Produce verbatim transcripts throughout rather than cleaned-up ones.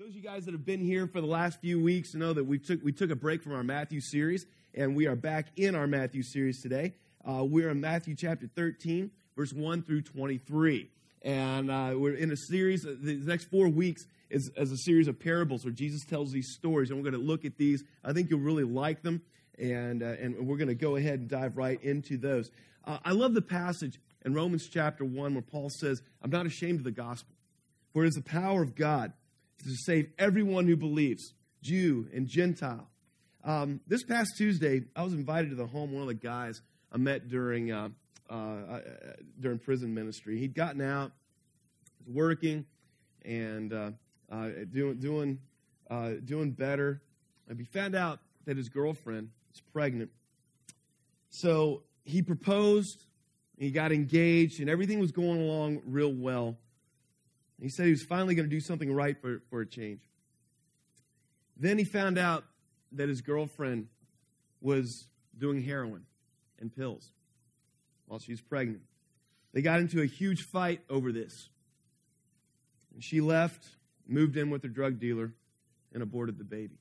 Those of you guys that have been here for the last few weeks know that we took we took a break from our Matthew series, and we are back in our Matthew series today. Uh, we're in Matthew chapter thirteen, verse one through twenty-three. And uh, we're in a series, the next four weeks is, is a series of parables where Jesus tells these stories, and we're going to look at these. I think you'll really like them, and, uh, and we're going to go ahead and dive right into those. Uh, I love the passage in Romans chapter one where Paul says, I'm not ashamed of the gospel, for it is the power of God to save everyone who believes, Jew and Gentile. Um, this past Tuesday, I was invited to the home of one of the guys I met during uh, uh, during prison ministry. He'd gotten out, was working, and uh, uh, doing doing uh, doing better. And he found out that his girlfriend was pregnant. So he proposed, he got engaged, and everything was going along real well. He said he was finally going to do something right for, for a change. Then he found out that his girlfriend was doing heroin and pills while she was pregnant. They got into a huge fight over this. And she left, moved in with her drug dealer, and aborted the baby.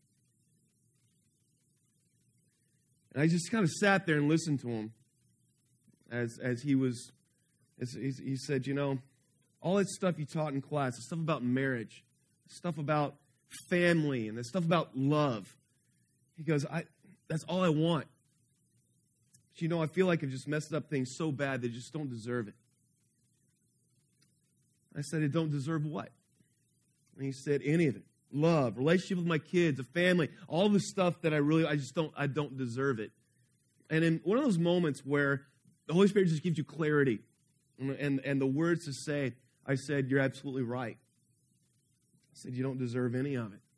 And I just kind of sat there and listened to him as, as he was, as he, he said, you know, all that stuff you taught in class, the stuff about marriage, the stuff about family, and the stuff about love. He goes, I that's all I want. But you know, I feel like I've just messed up things so bad they just don't deserve it. I said, it don't deserve what? And he said, any of it. Love, relationship with my kids, a family, all the stuff that I really, I just don't, I don't deserve it. And in one of those moments where the Holy Spirit just gives you clarity and, and, and the words to say, I said, you're absolutely right. I said, you don't deserve any of it.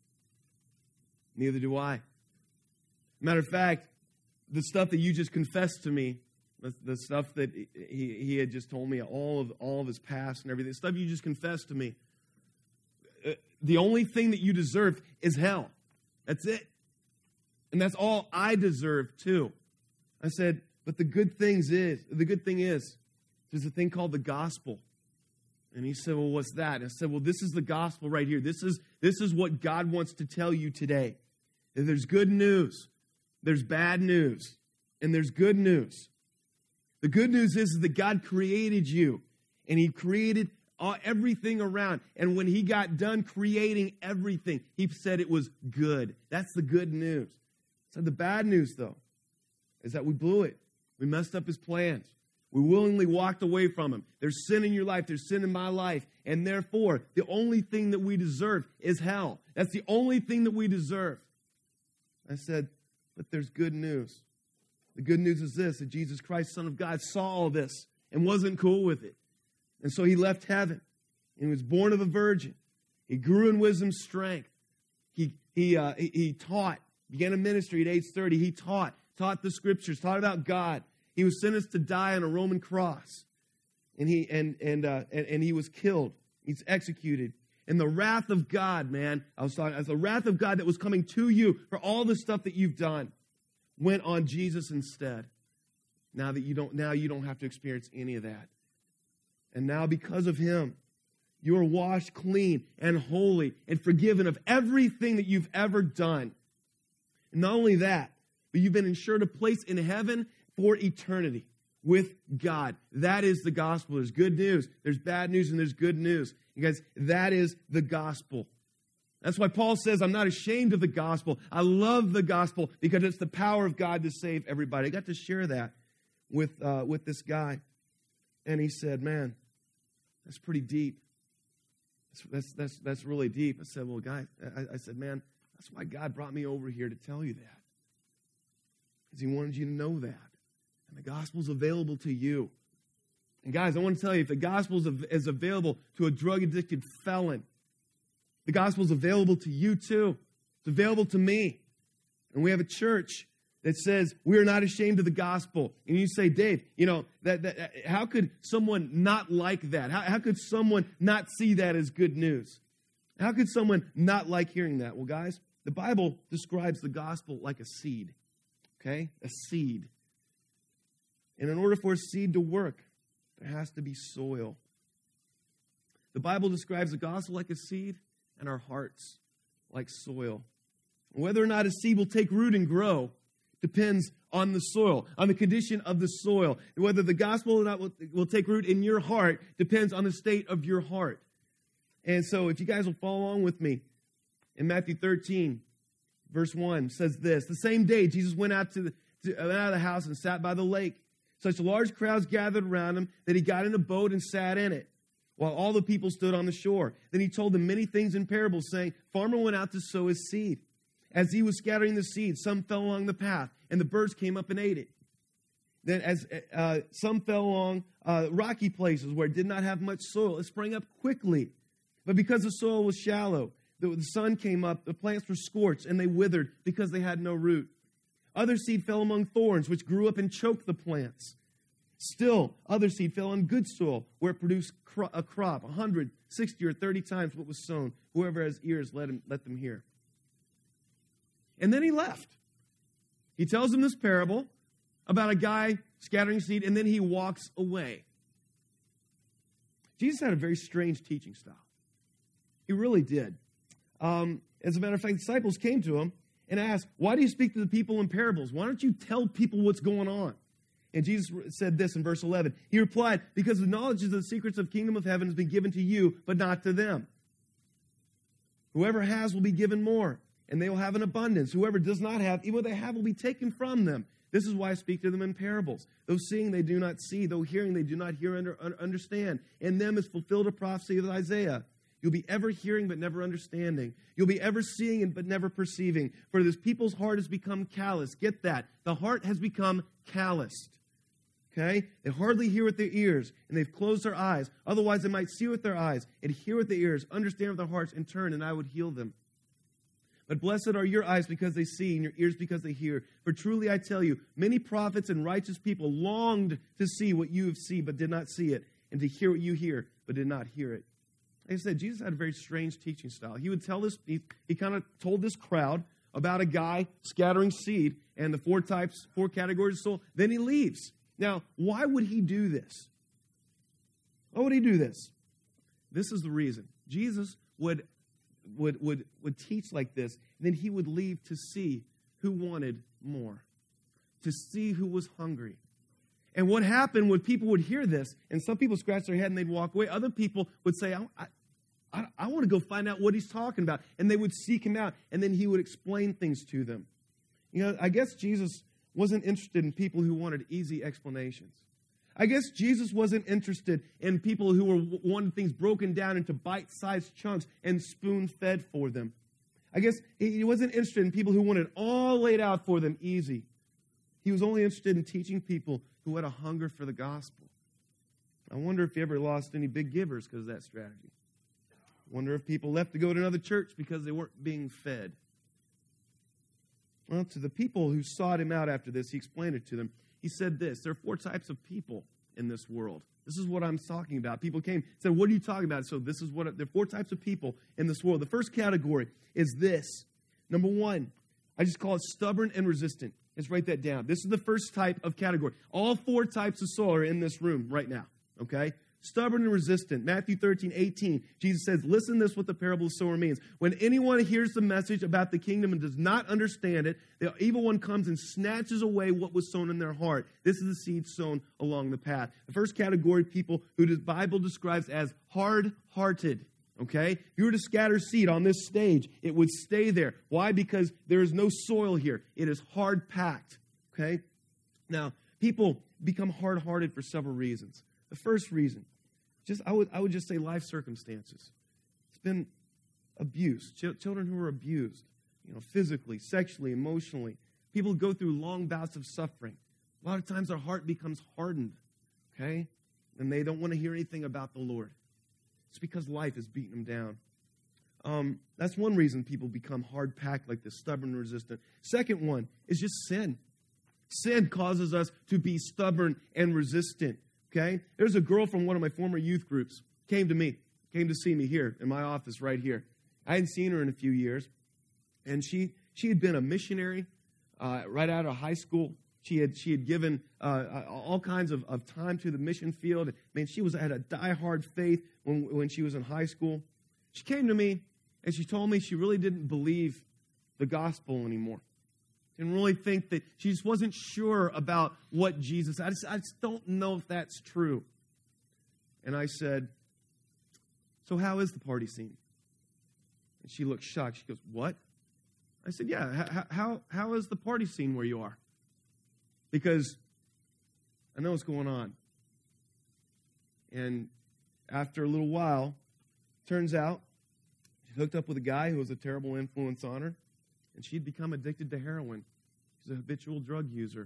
Neither do I. Matter of fact, the stuff that you just confessed to me, the, the stuff that he, he had just told me, all of all of his past and everything, the stuff you just confessed to me, uh, the only thing that you deserve is hell. That's it. And that's all I deserve too. I said, but the good things is, the good thing is, there's a thing called the gospel. And he said, well, what's that? And I said, well, this is the gospel right here. This is, this is what God wants to tell you today. That there's good news, there's bad news, and there's good news. The good news is that God created you, and He created all, everything around. And when He got done creating everything, He said it was good. That's the good news. So the bad news, though, is that we blew it. We messed up His plans. We willingly walked away from Him. There's sin in your life. There's sin in my life. And therefore, the only thing that we deserve is hell. That's the only thing that we deserve. I said, but there's good news. The good news is this, that Jesus Christ, Son of God, saw all this and wasn't cool with it. And so He left heaven and He was born of a virgin. He grew in wisdom, strength. He, he, uh, he, he taught, began a ministry at age thirty. He taught, taught the Scriptures, taught about God. He was sentenced to die on a Roman cross, and he and and uh, and, and he was killed. He's executed. And the wrath of God, man, I was talking, as the wrath of God that was coming to you for all the stuff that you've done, went on Jesus instead. Now that you don't, now you don't have to experience any of that. And now because of Him, you are washed clean and holy and forgiven of everything that you've ever done. And not only that, but you've been ensured a place in heaven for eternity with God. That is the gospel. There's good news, there's bad news, and there's good news. You guys, that is the gospel. That's why Paul says, I'm not ashamed of the gospel. I love the gospel because it's the power of God to save everybody. I got to share that with uh, with this guy. And he said, man, that's pretty deep. That's, that's, that's, that's really deep. I said, well, guy, I, I said, man, that's why God brought me over here to tell you that. Because He wanted you to know that. And the gospel's available to you. And guys, I want to tell you, if the gospel is available to a drug-addicted felon, the gospel is available to you too. It's available to me. And we have a church that says we are not ashamed of the gospel. And you say, Dave, you know, that, that how could someone not like that? How, how could someone not see that as good news? How could someone not like hearing that? Well, guys, the Bible describes the gospel like a seed. Okay? A seed. And in order for a seed to work, there has to be soil. The Bible describes the gospel like a seed, and our hearts like soil. Whether or not a seed will take root and grow depends on the soil, on the condition of the soil. And whether the gospel or not will, will take root in your heart depends on the state of your heart. And so if you guys will follow along with me, in Matthew thirteen, verse one says this: the same day Jesus went out to the, to, went out of the house and sat by the lake. Such large crowds gathered around him that he got in a boat and sat in it, while all the people stood on the shore. Then he told them many things in parables, saying, farmer went out to sow his seed. As he was scattering the seed, some fell along the path, and the birds came up and ate it. Then as uh, some fell along uh, rocky places where it did not have much soil, it sprang up quickly. But because the soil was shallow, the, the sun came up, the plants were scorched, and they withered because they had no root. Other seed fell among thorns, which grew up and choked the plants. Still, other seed fell on good soil, where it produced cro- a crop, a hundred, sixty, or thirty times what was sown. Whoever has ears, let him let them hear. And then he left. He tells them this parable about a guy scattering seed, and then he walks away. Jesus had a very strange teaching style. He really did. Um, as a matter of fact, disciples came to him and asked, why do you speak to the people in parables? Why don't you tell people what's going on? And Jesus said this in verse eleven. He replied, because the knowledge of the secrets of the kingdom of heaven has been given to you, but not to them. Whoever has will be given more, and they will have an abundance. Whoever does not have, even what they have will be taken from them. This is why I speak to them in parables. Though seeing they do not see, though hearing they do not hear under, understand. In them is fulfilled a prophecy of Isaiah. You'll be ever hearing but never understanding. You'll be ever seeing but never perceiving. For this people's heart has become callous. Get that. The heart has become calloused. Okay? They hardly hear with their ears, and they've closed their eyes. Otherwise, they might see with their eyes and hear with their ears, understand with their hearts, and turn, and I would heal them. But blessed are your eyes because they see, and your ears because they hear. For truly I tell you, many prophets and righteous people longed to see what you have seen, but did not see it, and to hear what you hear, but did not hear it. Like I said, Jesus had a very strange teaching style. He would tell this, he, he kind of told this crowd about a guy scattering seed and the four types, four categories of soil. Then he leaves. Now, why would he do this? Why would he do this? This is the reason. Jesus would would would would teach like this, and then he would leave to see who wanted more, to see who was hungry. And what happened when people would hear this, and some people scratch their head and they'd walk away. Other people would say, I, I, I, I want to go find out what he's talking about. And they would seek him out, and then he would explain things to them. You know, I guess Jesus wasn't interested in people who wanted easy explanations. I guess Jesus wasn't interested in people who were wanted things broken down into bite-sized chunks and spoon-fed for them. I guess he wasn't interested in people who wanted all laid out for them easy. He was only interested in teaching people who had a hunger for the gospel. I wonder if he ever lost any big givers because of that strategy. I wonder if people left to go to another church because they weren't being fed. Well, to the people who sought him out after this, he explained it to them. He said this: there are four types of people in this world. This is what I'm talking about. People came, said, what are you talking about? So this is what, there are four types of people in this world. The first category is this. Number one, I just call it stubborn and resistant. Let's write that down. This is the first type of category. All four types of soil are in this room right now, okay? Stubborn and resistant. Matthew thirteen, eighteen, Jesus says, listen to this, what the parable of the sower means. When anyone hears the message about the kingdom and does not understand it, the evil one comes and snatches away what was sown in their heart. This is the seed sown along the path. The first category of people who the Bible describes as hard-hearted. Okay? If you were to scatter seed on this stage, it would stay there. Why? Because there is no soil here. It is hard-packed. Okay? Now, people become hard-hearted for several reasons. The first reason, just I would I would just say life circumstances. It's been abuse. Ch- children who are abused, you know, physically, sexually, emotionally. People go through long bouts of suffering. A lot of times their heart becomes hardened. Okay? And they don't want to hear anything about the Lord. It's because life is beating them down. Um, that's one reason people become hard-packed like this, stubborn and resistant. Second one is just sin. Sin causes us to be stubborn and resistant. Okay? There's a girl from one of my former youth groups, came to me, came to see me here in my office right here. I hadn't seen her in a few years. And she she had been a missionary uh, right out of high school. She had she had given uh, all kinds of, of time to the mission field. Man, she was had a diehard faith when when she was in high school. She came to me, And she told me she really didn't believe the gospel anymore. Didn't really think that, she just wasn't sure about what Jesus, I just, I just don't know if that's true. And I said, so how is the party scene? And she looked shocked. She goes, what? I said, yeah, how, how, how is the party scene where you are? Because I know what's going on. And after a little while, turns out she hooked up with a guy who was a terrible influence on her, and she'd become addicted to heroin. She's a habitual drug user.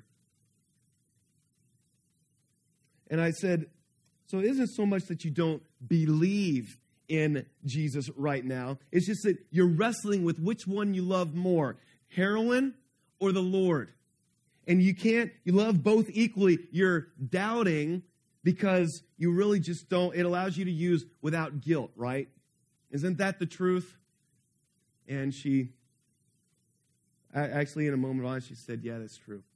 And I said, so it isn't so much that you don't believe in Jesus right now. It's just that you're wrestling with which one you love more, heroin or the Lord. And you can't, you love both equally. You're doubting because you really just don't, it allows you to use without guilt, right? Isn't that the truth? And she, actually in a moment on, she said, yeah, that's true.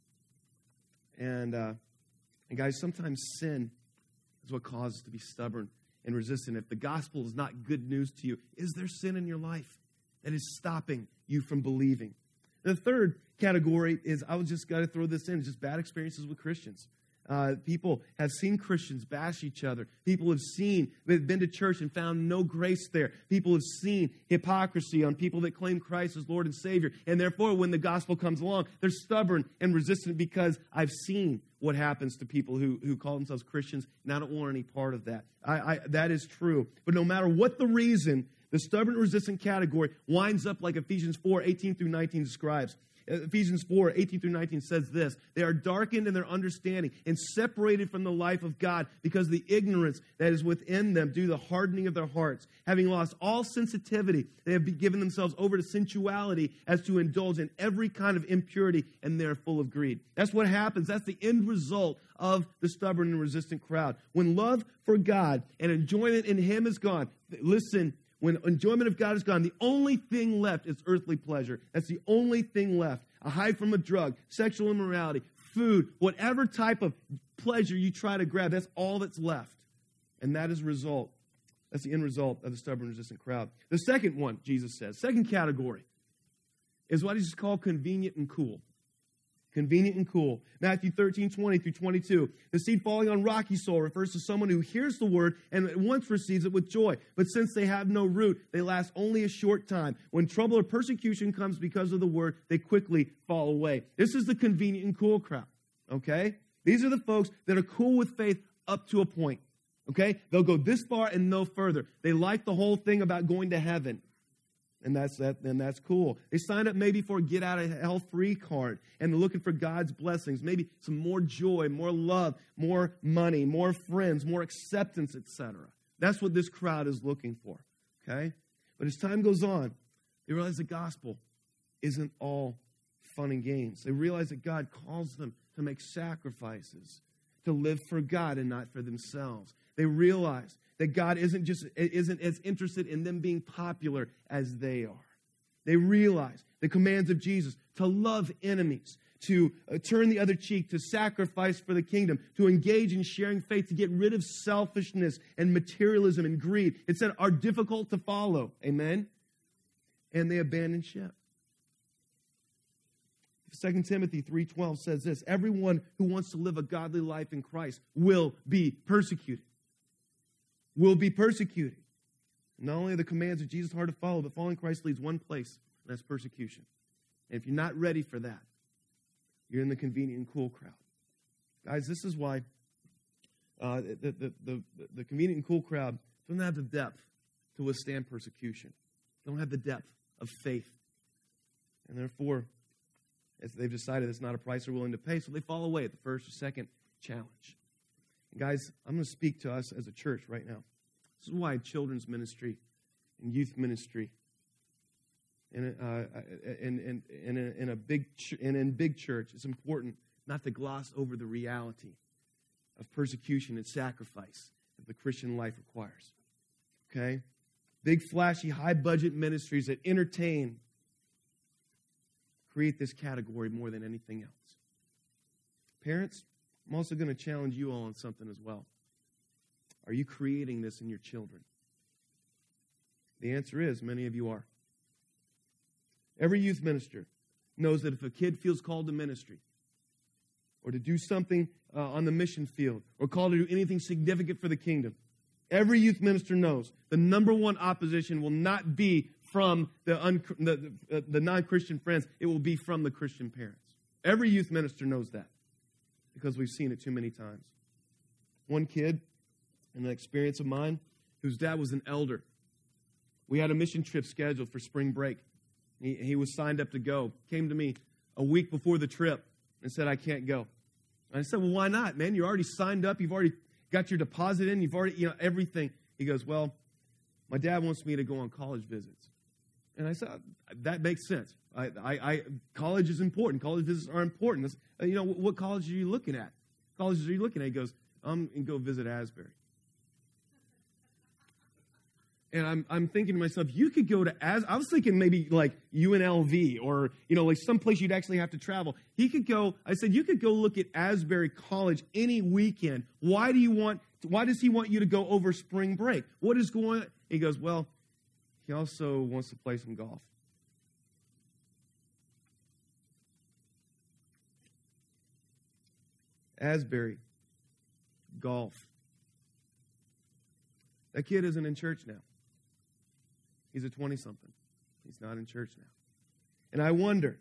And, uh, and guys, sometimes sin is what causes us to be stubborn and resistant. If the gospel is not good news to you, is there sin in your life that is stopping you from believing? The third category is, I was just got to throw this in, just bad experiences with Christians. Uh, people have seen Christians bash each other. People have seen, they've been to church and found no grace there. People have seen hypocrisy on people that claim Christ as Lord and Savior. And therefore, when the gospel comes along, they're stubborn and resistant because I've seen what happens to people who, who call themselves Christians, and I don't want any part of that. I, I, that is true. But no matter what the reason, the stubborn resistant category winds up like Ephesians four, eighteen through nineteen describes. Ephesians four, eighteen through nineteen says this, they are darkened in their understanding and separated from the life of God because of the ignorance that is within them due to the hardening of their hearts. Having lost all sensitivity, they have given themselves over to sensuality as to indulge in every kind of impurity, and they are full of greed. That's what happens. That's the end result of the stubborn and resistant crowd. When love for God and enjoyment in Him is gone, listen, when enjoyment of God is gone, the only thing left is earthly pleasure. That's the only thing left. A high from a drug, sexual immorality, food, whatever type of pleasure you try to grab, that's all that's left. And that is a result. That's the end result of the stubborn, resistant crowd. The second one, Jesus says, second category, is what Jesus called convenient and cool. Convenient and cool. Matthew thirteen, twenty through twenty-two. The seed falling on rocky soil refers to someone who hears the word and at once receives it with joy. But since they have no root, they last only a short time. When trouble or persecution comes because of the word, they quickly fall away. This is the convenient and cool crowd. Okay? These are the folks that are cool with faith up to a point. Okay? They'll go this far and no further. They like the whole thing about going to heaven. And that's that. And that's cool. They signed up maybe for a get out of hell free card, and they're looking for God's blessings, maybe some more joy, more love, more money, more friends, more acceptance, et cetera. That's what this crowd is looking for. Okay, but as time goes on, they realize the gospel isn't all fun and games. They realize that God calls them to make sacrifices, to live for God and not for themselves. They realize that God isn't just isn't as interested in them being popular as they are. They realize the commands of Jesus to love enemies, to uh, turn the other cheek, to sacrifice for the kingdom, to engage in sharing faith, to get rid of selfishness and materialism and greed. It said are difficult to follow. Amen? And they abandon ship. Second Timothy three twelve says this, everyone who wants to live a godly life in Christ will be persecuted. Will be persecuted. Not only are the commands of Jesus hard to follow, but following Christ leads one place, and that's persecution. And if you're not ready for that, you're in the convenient and cool crowd. Guys, this is why uh, the, the, the, the convenient and cool crowd doesn't have the depth to withstand persecution. They don't have the depth of faith. And therefore, as they've decided it's not a price they're willing to pay, so they fall away at the first or second challenge. And guys, I'm going to speak to us as a church right now. This is why children's ministry and youth ministry and uh, in, in, in, a, in a big ch- and in big church, it's important not to gloss over the reality of persecution and sacrifice that the Christian life requires. Okay? Big, flashy, high-budget ministries that entertain create this category more than anything else. Parents, I'm also going to challenge you all on something as well. Are you creating this in your children? The answer is many of you are. Every youth minister knows that if a kid feels called to ministry or to do something uh, on the mission field or called to do anything significant for the kingdom, every youth minister knows the number one opposition will not be from the, un- the, the, the non-Christian friends. It will be from the Christian parents. Every youth minister knows that because we've seen it too many times. One kid, in an experience of mine, whose dad was an elder. We had a mission trip scheduled for spring break. He, he was signed up to go. Came to me a week before the trip and said, I can't go. And I said, well, why not, man? You're already signed up. You've already got your deposit in. You've already, you know, everything. He goes, well, my dad wants me to go on college visits. And I said, that makes sense. I, I, I college is important. College visits are important. That's, you know, what college are you looking at? Colleges are you looking at? He goes, I'm going to go visit Asbury. And I'm I'm thinking to myself, you could go to As. I was thinking maybe like U N L V or, you know, like someplace you'd actually have to travel. He could go, I said, you could go look at Asbury College any weekend. Why do you want, why does he want you to go over spring break? What is going on? He goes, well, he also wants to play some golf. Asbury, golf. That kid isn't in church now. He's a twenty-something. He's not in church now. And I wonder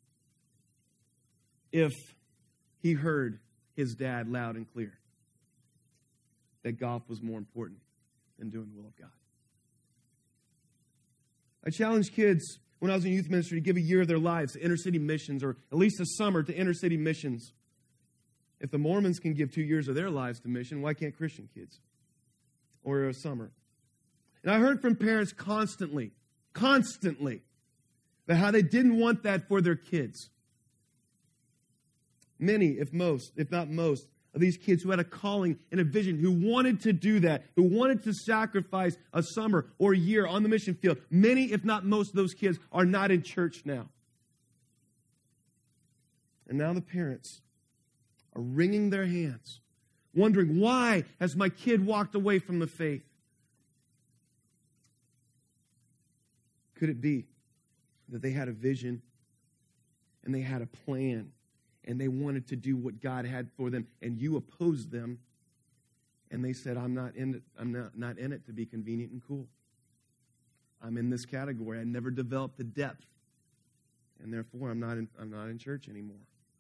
if he heard his dad loud and clear that golf was more important than doing the will of God. I challenged kids when I was in youth ministry to give a year of their lives to inner city missions, or at least a summer to inner city missions. If the Mormons can give two years of their lives to mission, why can't Christian kids? Or a summer. And I heard from parents constantly, constantly, about how they didn't want that for their kids. Many, if most, if not most, of these kids who had a calling and a vision, who wanted to do that, who wanted to sacrifice a summer or a year on the mission field, many, if not most of those kids are not in church now. And now the parents are wringing their hands, wondering, why has my kid walked away from the faith? Could it be that they had a vision and they had a plan and they wanted to do what God had for them, and you opposed them, and they said, I'm not in it, I'm not, not in it to be convenient and cool. I'm in this category. I never developed the depth, and therefore I'm not in, I'm not in church anymore.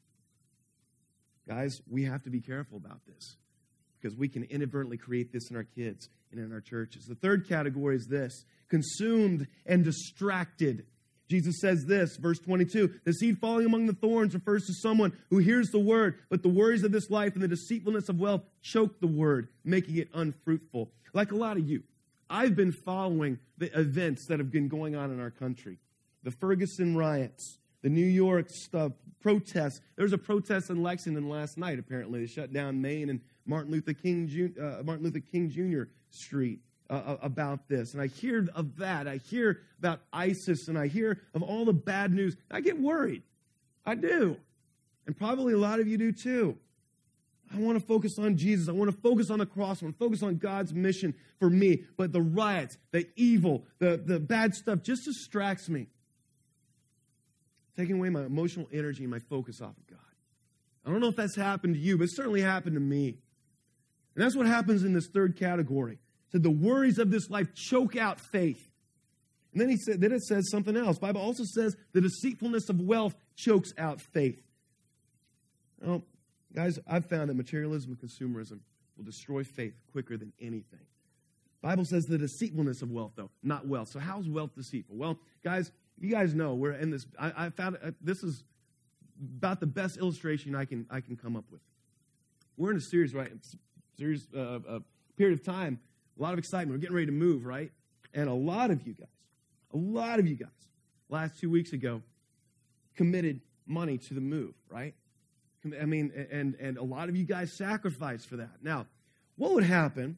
Guys, we have to be careful about this because we can inadvertently create this in our kids and in our churches. The third category is this: consumed and distracted. Jesus says this, verse twenty-two, the seed falling among the thorns refers to someone who hears the word, but the worries of this life and the deceitfulness of wealth choke the word, making it unfruitful. Like a lot of you, I've been following the events that have been going on in our country. The Ferguson riots, the New York stuff, protests. There was a protest in Lexington last night, apparently. They shut down Main and Martin Luther King, uh, Martin Luther King Junior Street uh, about this. And I hear of that. I hear about ISIS, and I hear of all the bad news. I get worried. I do. And probably a lot of you do too. I want to focus on Jesus. I want to focus on the cross. I want to focus on God's mission for me. But the riots, the evil, the, the bad stuff just distracts me. Taking away my emotional energy and my focus off of God. I don't know if that's happened to you, but it certainly happened to me. And that's what happens in this third category. So the worries of this life choke out faith. And then he said, then it says something else. The Bible also says the deceitfulness of wealth chokes out faith. Well, guys, I've found that materialism and consumerism will destroy faith quicker than anything. The Bible says the deceitfulness of wealth, though, not wealth. So how's wealth deceitful? Well, guys, you guys know we're in this. I, I found uh, this is about the best illustration I can I can come up with. We're in a series, right? Series, uh, a period of time, a lot of excitement. We're getting ready to move, right? And a lot of you guys, a lot of you guys, last two weeks ago, committed money to the move, right? I mean, and and a lot of you guys sacrificed for that. Now, what would happen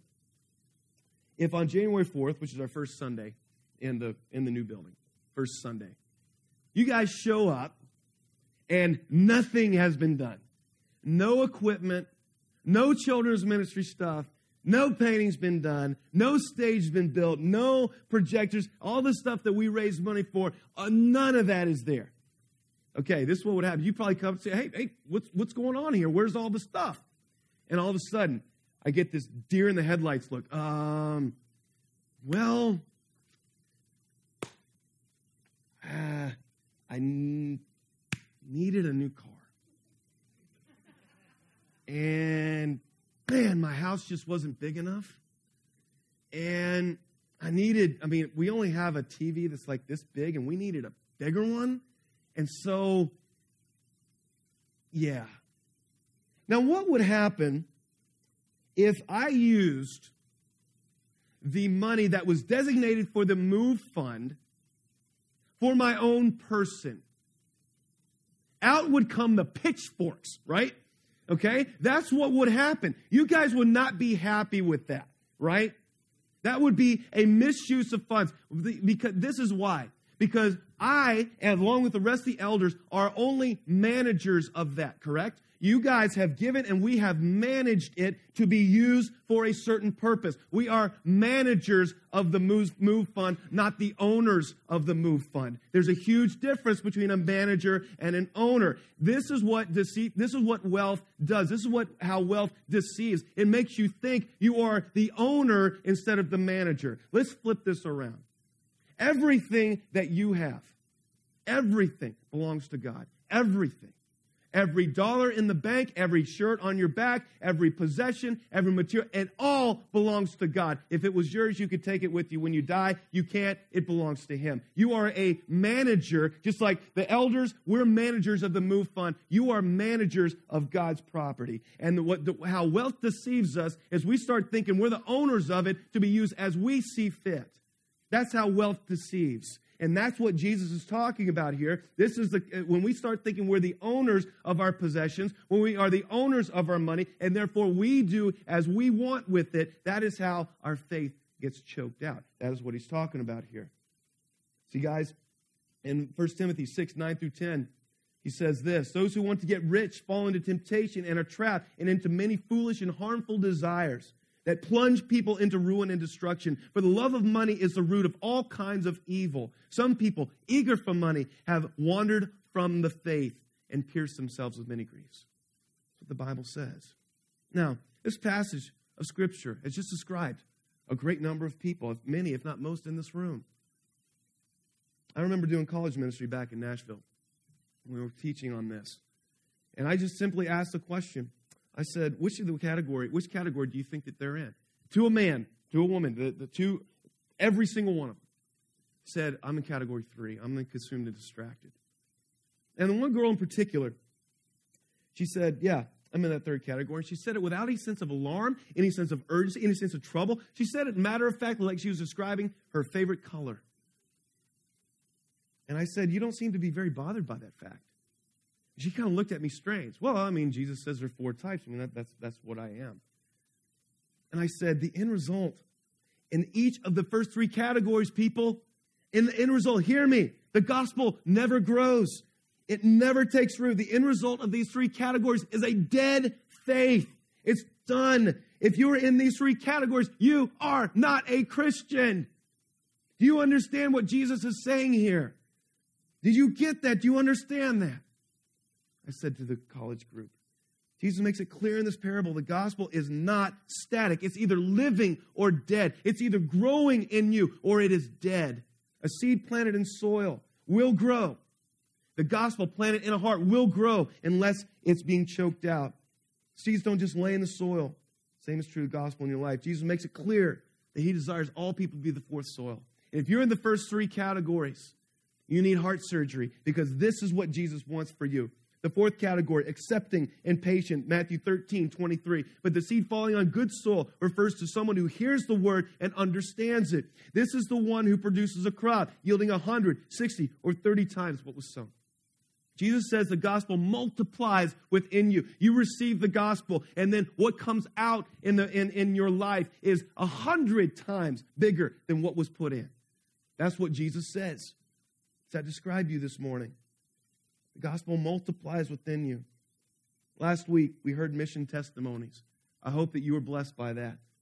if on January fourth, which is our first Sunday in the in the new building, first Sunday, you guys show up and nothing has been done? No equipment, no children's ministry stuff, No painting's been done. No stage's been built. No projectors. All the stuff that we raise money for, uh, none of that is there. Okay, this is what would happen. You probably come and say, hey, hey, what's, what's going on here? Where's all the stuff? And all of a sudden, I get this deer in the headlights look. Um, well, uh, I n- needed a new car. And, man, my house just wasn't big enough. And I needed, I mean, we only have a T V that's like this big, and we needed a bigger one. And so, yeah. Now, what would happen if I used the money that was designated for the Move Fund for my own person? Out would come the pitchforks, right? Okay? That's what would happen. You guys would not be happy with that, right? That would be a misuse of funds. Because this is why. Because I, along with the rest of the elders, are only managers of that, correct? You guys have given and we have managed it to be used for a certain purpose. We are managers of the Move, Move Fund, not the owners of the Move Fund. There's a huge difference between a manager and an owner. This is what deceit, this is what wealth does. This is what how wealth deceives. It makes you think you are the owner instead of the manager. Let's flip this around. Everything that you have, everything belongs to God. Everything. Every dollar in the bank, every shirt on your back, every possession, every material, it all belongs to God. If it was yours, you could take it with you when you die. You can't. It belongs to Him. You are a manager, just like the elders, we're managers of the Move Fund. You are managers of God's property. And what the, how wealth deceives us is we start thinking we're the owners of it to be used as we see fit. That's how wealth deceives. And that's what Jesus is talking about here. This is the when we start thinking we're the owners of our possessions, when we are the owners of our money, and therefore we do as we want with it, that is how our faith gets choked out. That is what he's talking about here. See, guys, in First Timothy six, nine through ten, he says this, those who want to get rich fall into temptation and are trapped and into many foolish and harmful desires that plunge people into ruin and destruction. For the love of money is the root of all kinds of evil. Some people, eager for money, have wandered from the faith and pierced themselves with many griefs. That's what the Bible says. Now, this passage of Scripture has just described a great number of people, many, if not most, in this room. I remember doing college ministry back in Nashville. We were teaching on this. And I just simply asked the question, I said, which of the category, which category do you think that they're in? To a man, to a woman, the, the two, every single one of them said, I'm in category three. I'm consumed and distracted. And the one girl in particular, she said, yeah, I'm in that third category. She said it without any sense of alarm, any sense of urgency, any sense of trouble. She said it matter of fact, like she was describing her favorite color. And I said, you don't seem to be very bothered by that fact. She kind of looked at me strange. Well, I mean, Jesus says there are four types. I mean, that, that's, that's what I am. And I said, the end result in each of the first three categories, people, in the end result, hear me, the gospel never grows. It never takes root. The end result of these three categories is a dead faith. It's done. If you are in these three categories, you are not a Christian. Do you understand what Jesus is saying here? Did you get that? Do you understand that? I said to the college group, Jesus makes it clear in this parable, the gospel is not static. It's either living or dead. It's either growing in you or it is dead. A seed planted in soil will grow. The gospel planted in a heart will grow unless it's being choked out. Seeds don't just lay in the soil. Same is true of the gospel in your life. Jesus makes it clear that He desires all people to be the fourth soil. And if you're in the first three categories, you need heart surgery because this is what Jesus wants for you. The fourth category, accepting and patient, Matthew thirteen, twenty-three. But the seed falling on good soil refers to someone who hears the word and understands it. This is the one who produces a crop, yielding one hundred, sixty, or thirty times what was sown. Jesus says the gospel multiplies within you. You receive the gospel, and then what comes out in, the, in, in your life is a hundred times bigger than what was put in. That's what Jesus says. Does that describe you this morning? The gospel multiplies within you. Last week, we heard mission testimonies. I hope that you were blessed by that.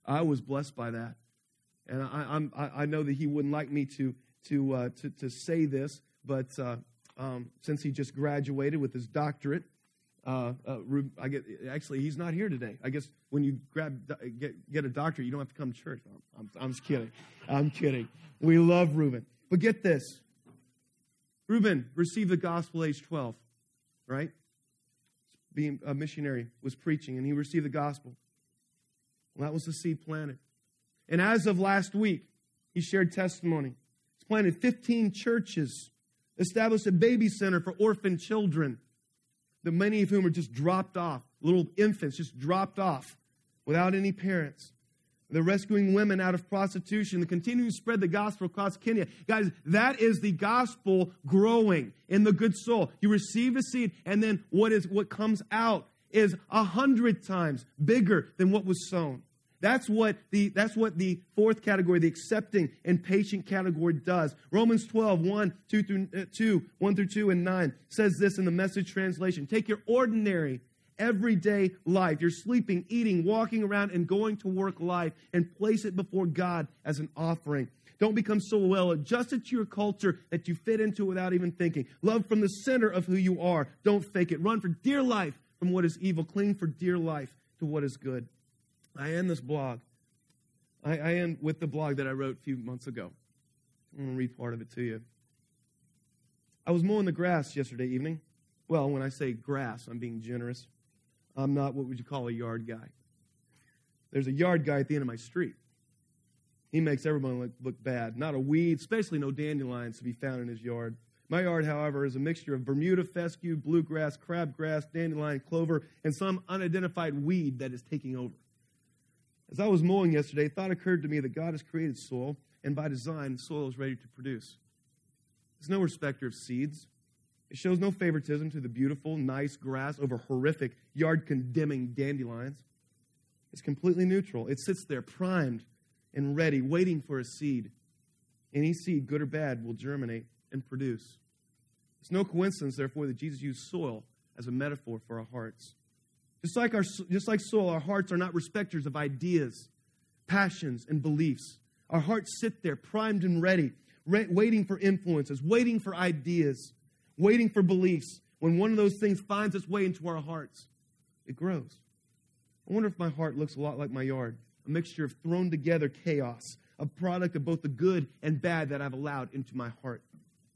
I was blessed by that. And I, I'm, I know that he wouldn't like me to to uh, to, to say this, but uh, um, since he just graduated with his doctorate, uh, uh, I get actually he's not here today. I guess when you grab get get a doctorate, you don't have to come to church. I'm, I'm, I'm just kidding. I'm kidding. We love Reuben, but get this: Reuben received the gospel age twelve, right? Being a missionary, was preaching, and he received the gospel. Well, that was the seed planted. And as of last week, he shared testimony. He's planted fifteen churches, established a baby center for orphan children, that many of whom are just dropped off, little infants just dropped off without any parents. They're rescuing women out of prostitution. They're continuing to spread the gospel across Kenya. Guys, that is the gospel growing in the good soil. You receive a seed, and then what is what comes out is a hundred times bigger than what was sown. That's what the that's what the fourth category, the accepting and patient category, does. Romans twelve, one, two through uh, two, one through two and nine says this in the Message translation. Take your ordinary, everyday life, your sleeping, eating, walking around, and going to work life, and place it before God as an offering. Don't become so well adjusted to your culture that you fit into it without even thinking. Love from the center of who you are. Don't fake it. Run for dear life from what is evil. Cling for dear life to what is good. I end this blog. I, I end with the blog that I wrote a few months ago. I'm going to read part of it to you. I was mowing the grass yesterday evening. Well, when I say grass, I'm being generous. I'm not what would you call a yard guy. There's a yard guy at the end of my street. He makes everyone look, look bad. Not a weed, especially no dandelions to be found in his yard. My yard, however, is a mixture of Bermuda fescue, bluegrass, crabgrass, dandelion, clover, and some unidentified weed that is taking over. As I was mowing yesterday, a thought occurred to me that God has created soil, and by design, the soil is ready to produce. There's no respecter of seeds. It shows no favoritism to the beautiful, nice grass over horrific, yard-condemning dandelions. It's completely neutral. It sits there primed and ready, waiting for a seed. Any seed, good or bad, will germinate and produce. It's no coincidence, therefore, that Jesus used soil as a metaphor for our hearts. Just like our, just like soil, our hearts are not respecters of ideas, passions, and beliefs. Our hearts sit there primed and ready, re- waiting for influences, waiting for ideas, waiting for beliefs. When one of those things finds its way into our hearts, it grows. I wonder if my heart looks a lot like my yard, a mixture of thrown together chaos, a product of both the good and bad that I've allowed into my heart.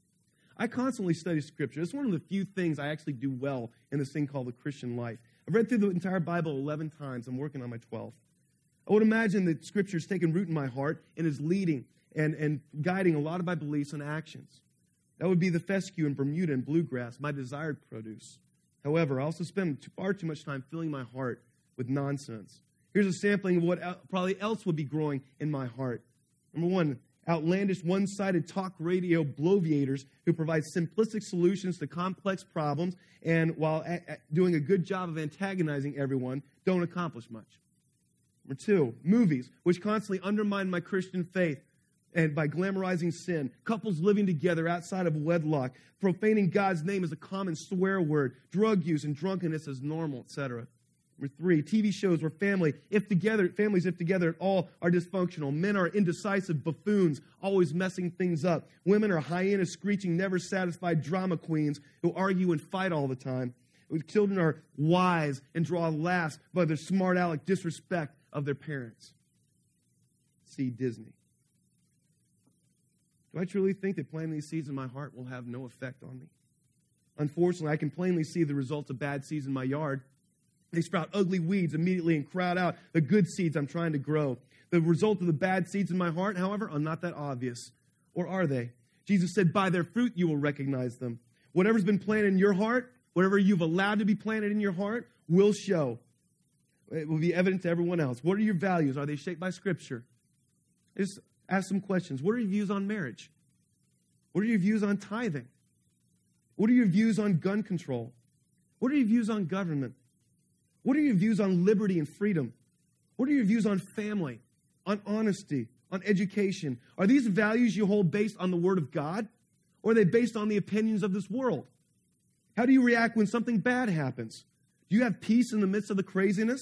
I constantly study Scripture. It's one of the few things I actually do well in this thing called the Christian life. I've read through the entire Bible eleven times. I'm working on my twelfth. I would imagine that Scripture has taken root in my heart and is leading and, and guiding a lot of my beliefs and actions. That would be the fescue and Bermuda and bluegrass, my desired produce. However, I also spend too, far too much time filling my heart with nonsense. Here's a sampling of what el- probably else would be growing in my heart. Number one, outlandish one-sided talk radio bloviators who provide simplistic solutions to complex problems and, while a- a- doing a good job of antagonizing everyone, don't accomplish much. Number two, movies, which constantly undermine my Christian faith and by glamorizing sin, couples living together outside of wedlock, profaning God's name as a common swear word, drug use and drunkenness as normal, et cetera. Number three, T V shows where family, if together, families, if together at all, are dysfunctional. Men are indecisive buffoons, always messing things up. Women are hyenas, screeching, never satisfied drama queens who argue and fight all the time. Children are wise and draw laughs by their smart aleck disrespect of their parents. See Disney. Do I truly think that planting these seeds in my heart will have no effect on me? Unfortunately, I can plainly see the results of bad seeds in my yard. They sprout ugly weeds immediately and crowd out the good seeds I'm trying to grow. The result of the bad seeds in my heart, however, are not that obvious. Or are they? Jesus said, by their fruit you will recognize them. Whatever's been planted in your heart, whatever you've allowed to be planted in your heart, will show. It will be evident to everyone else. What are your values? Are they shaped by Scripture? Just ask some questions. What are your views on marriage? What are your views on tithing? What are your views on gun control? What are your views on government? What are your views on liberty and freedom? What are your views on family, on honesty, on education? Are these values you hold based on the Word of God, or are they based on the opinions of this world? How do you react when something bad happens? Do you have peace in the midst of the craziness,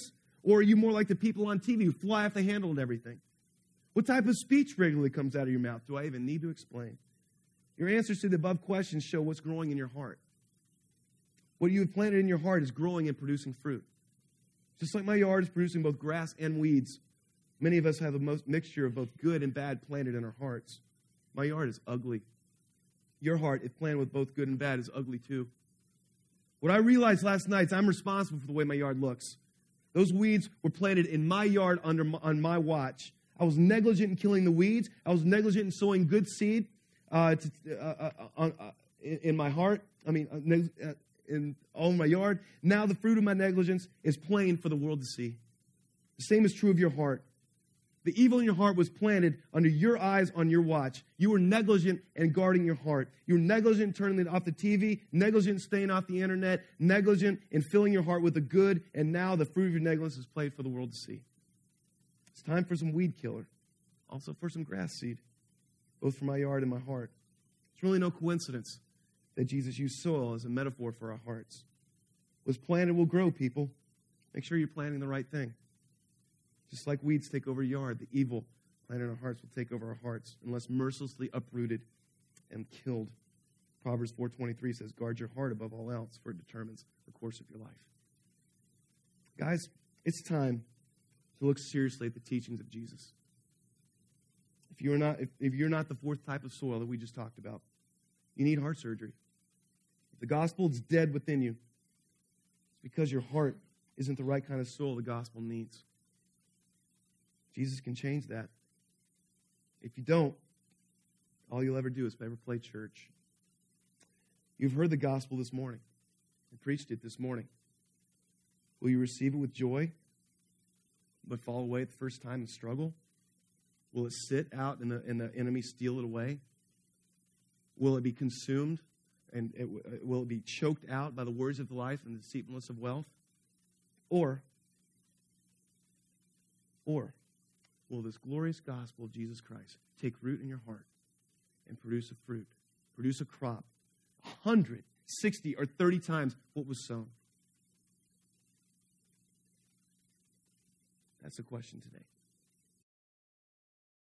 Or are you more like the people on T V who fly off the handle and everything? What type of speech regularly comes out of your mouth? Do I even need to explain? Your answers to the above questions show what's growing in your heart. What you have planted in your heart is growing and producing fruit. Just like my yard is producing both grass and weeds, many of us have a most mixture of both good and bad planted in our hearts. My yard is ugly. Your heart, if planted with both good and bad, is ugly too. What I realized last night is I'm responsible for the way my yard looks. Those weeds were planted in my yard under my, on my watch. I was negligent in killing the weeds. I was negligent in sowing good seed uh, to, uh, uh, uh, in my heart. I mean, uh, in all my yard. Now the fruit of my negligence is plain for the world to see. The same is true of your heart. The evil in your heart was planted under your eyes on your watch. You were negligent in guarding your heart. You were negligent in turning it off the T V, negligent in staying off the internet, negligent in filling your heart with the good, and now the fruit of your negligence is played for the world to see. It's time for some weed killer, also for some grass seed, both for my yard and my heart. It's really no coincidence that Jesus used soil as a metaphor for our hearts. What's planted will grow, people. Make sure you're planting the right thing. Just like weeds take over a yard, the evil planted in our hearts will take over our hearts unless mercilessly uprooted and killed. Proverbs four twenty-three says, guard your heart above all else, for it determines the course of your life. Guys, it's time to look seriously at the teachings of Jesus. If you're not, if, if you're not the fourth type of soil that we just talked about, you need heart surgery. If the gospel is dead within you, it's because your heart isn't the right kind of soil the gospel needs. Jesus can change that. If you don't, all you'll ever do is ever play church. You've heard the gospel this morning and preached it this morning. Will you receive it with joy, but fall away at the first time and struggle? Will it sit out and the, and the enemy steal it away? Will it be consumed and it, will it be choked out by the words of life and the deceitfulness of wealth? Or, or will this glorious gospel of Jesus Christ take root in your heart and produce a fruit, produce a crop, one hundred sixty or thirty times what was sown? That's the question today.